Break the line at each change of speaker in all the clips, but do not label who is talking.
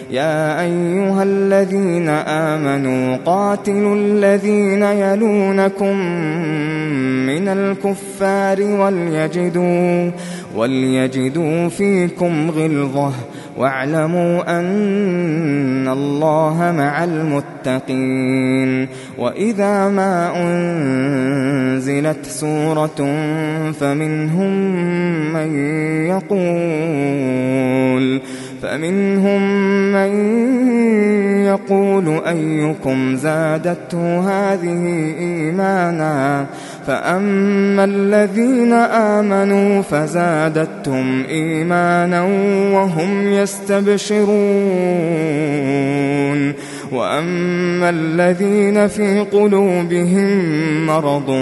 يا أيها الذين آمنوا قاتلوا الذين يلونكم من الكفار وليجدوا فيكم غلظة واعلموا أن الله مع المتقين. وإذا ما أنزلت سورة فمنهم من يقول أيكم زادته هذه إيمانا فأما الذين آمنوا فزادتهم إيمانا وهم يستبشرون وأما الذين في قلوبهم مرض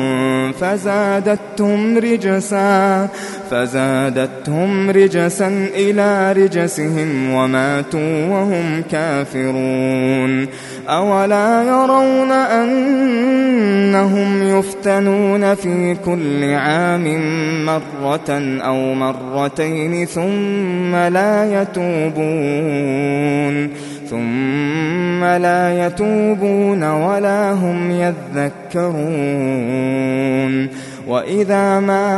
فزادتهم رجسا إلى رجسهم وماتوا وهم كافرون. أولا يرون أنهم يفتنون في كل عام مرة أو مرتين ثم لا يتوبون ولا هم يذكرون. وإذا ما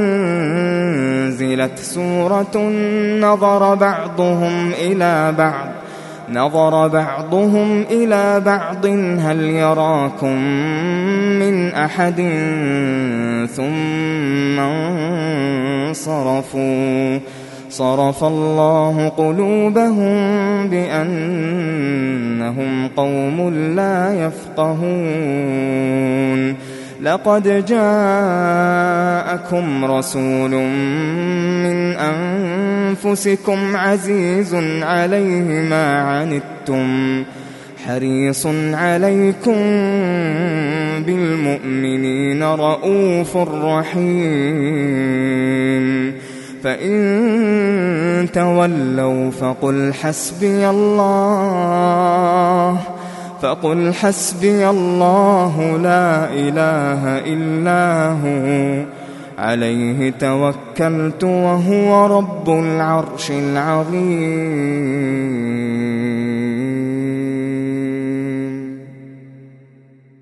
أنزلت سورة نظر بعضهم إلى بعض هل يراكم من أحد ثم انصرفوا صرف الله قلوبهم بأنهم قوم لا يفقهون. لقد جاءكم رسول من أنفسكم عزيز عليه ما عنتم حريص عليكم بالمؤمنين رؤوف رحيم. فإن تولوا فقل حسبي الله لا إله إلا هو عليه توكلت وهو رب العرش العظيم.